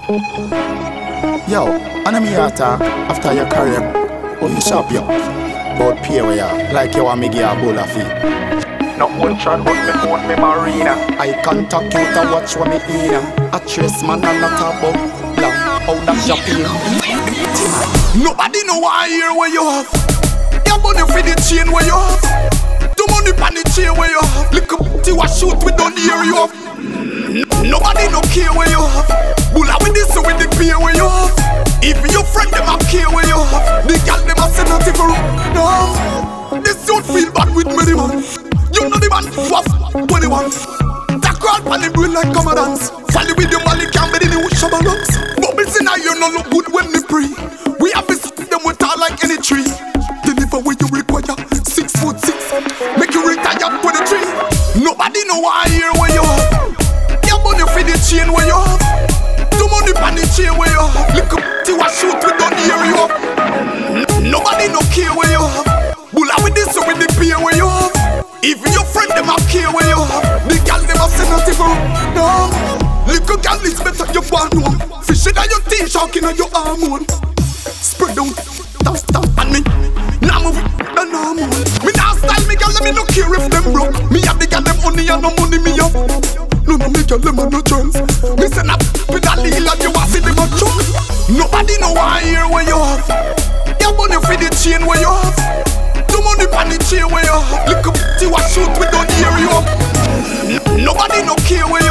Yo, and I'm here talk after your career. Oh, you shop yo. But pay where you like you want me give a bowl of fee. No one shot but me own me marina. I contact you to watch what me in. A trace man and not a bug. Long, how that Japan. Nobody know why I hear where you have. You money for the chain where you have. The money pan the chain where you have. Look up to a shoot we don't hear you have. Nobody no care where you have. Bulla with this with the beer where you have. If your friend them a care where you have. The girl them a say nothing for no. This don't feel bad with me the man. You know the man who have 21. That crowd pan the brain like commandants. Folly with the money can't be the new shabba rocks. Bubbles in a you no look good when me pre. We have to stick them with tall like any tree. Deliver what you require 6'6". Make you retire 23. Nobody know why I hear where you have. Your money for the chain where you have. The money pan the chain where you have. Look up to a shoot we don't hear you have. Nobody no care where you have. Bulla with this with the beer where you have. Even your friend them a care where you have. The girl them a say nothing for no. Little girl is better you want one. Fish in your teeth, shark in your hormone. Spread out, stop on me. Now move it, and now move. Me now style me girl, let me no care if them broke. Me have the girl them money and no money me have. No me girl them a no chance. Me send up with a legal and you want see them a choke. Nobody know why I hear where you have. Your money for the chain where you have. The money pan the chain where you have. Look up to a shoot we don't hear you have. Nobody no care where